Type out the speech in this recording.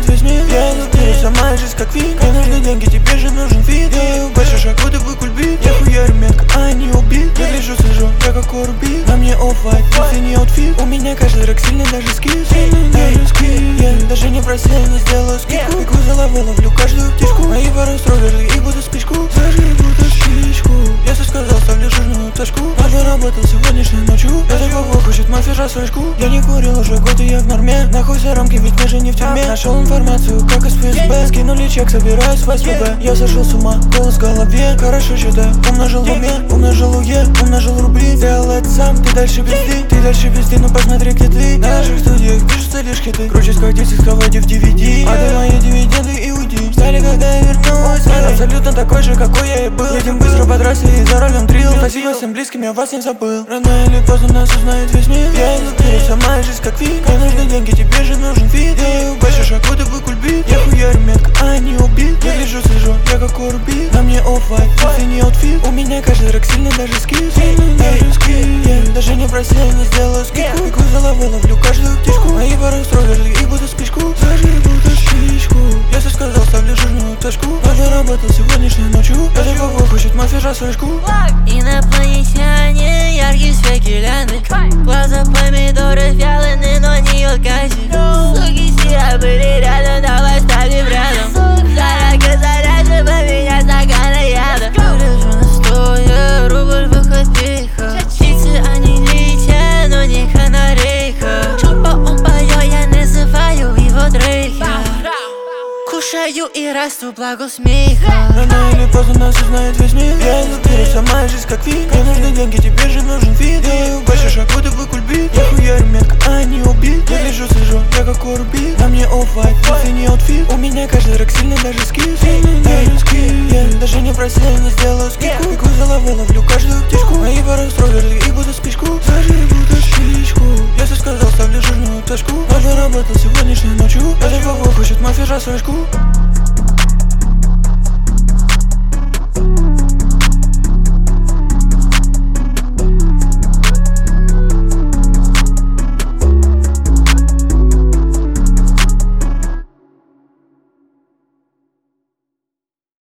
знает весь мир. Я иду вперед, сама жизнь как вид. Мне нужны деньги, тебе же нужен фит. Я большой шаг, вот и выкульбит. Я хуярю метко, а не убит. Я гляжу, слежу, я как орбит. На мне офф-вайт, если не аутфит. У меня каждый трек сильный, даже скиз. Я даже не просил, не сделаю скидку. Бегу за лавой, ловлю каждую птичку. Мои пары строгали и буду спичку. Зажги будто спичку. Я сказал, ставлю жирную точку. Подработал сегодняшней ночью. Это бабу хочет мафия свечку. Я не курил уже год и я в норме. Нахуй за рамки, ведь мы же не в тюрьме. Нашел информацию, как из ФСБ. Скинули чек, собираюсь в СПБ. Я сошел с ума, голос в голове. Хорошо считаю, умножил в уме. Умножил УЕ, умножил рубли. Делать сам, ты дальше пизди. Ты дальше пизди, ну посмотри, где ты. На наших студиях пишутся лишь хиты. Кручусь как 10 кровати в DVD. А ты мои дивиденды и уйди. Ждали, когда я вернусь. Абсолютно такой же, какой я и был. Едем быстро по трассе и за рулем трил. Спасибо всем близким, я вас не забыл. Рано или поздно нас узнает весь мир. Я иду вперед, сама жизнь как вид. Мне нужны деньги, тебе же нужен фит. Я большой шаг, вот и выкульбит. Я хуярю метко, а не убит. Я гляжу, слежу, я как орбит. На мне офф-вайт, если не аутфит. У меня каждый трек сильный, даже скиз. Я даже не просил, не сделаю скидку. Бегу за лавой, ловлю каждую птичку. Мои пары строгали и буду спичку. Зажги будто спичку. Я все сказал, ставлю жирную точку. Подработал сегодняшней ночью. Это бабу хочет мафия свечку. Инопланетяне, яркие свекеляны. Глаза помидоры вялены, но не алкази. Суки все были рядом, давай ставим рядом. Зарядка, зарядка, поменять стаканы яда. Лежу на стое, рубль выходиха. Птицы, они летят, но не канарейка. Чопа, он поет, я называю его Дрейка. Кушаю и расту, благо смеха. Рано или поздно нас узнает весь мир. Я иду вперед, сама жизнь как вид. Мне нужны деньги, тебе же нужен фит. Я большой шаг, вот и выкульбит. Я хуярю метко, а не убит. Я гляжу, слежу, я как орбит. На мне офф-вайт, если не аутфит. У меня каждый трек сильный, даже скиз. Я даже не просил, не сделаю скидку. Бегу за лавой, ловлю каждую птичку. Мои пары строгали и буду спичку. Зажги будто спичку. Я все сказал, ставлю жирную точку. Подработал сегодняшней ночью. Это бабу хочет мафия свечку.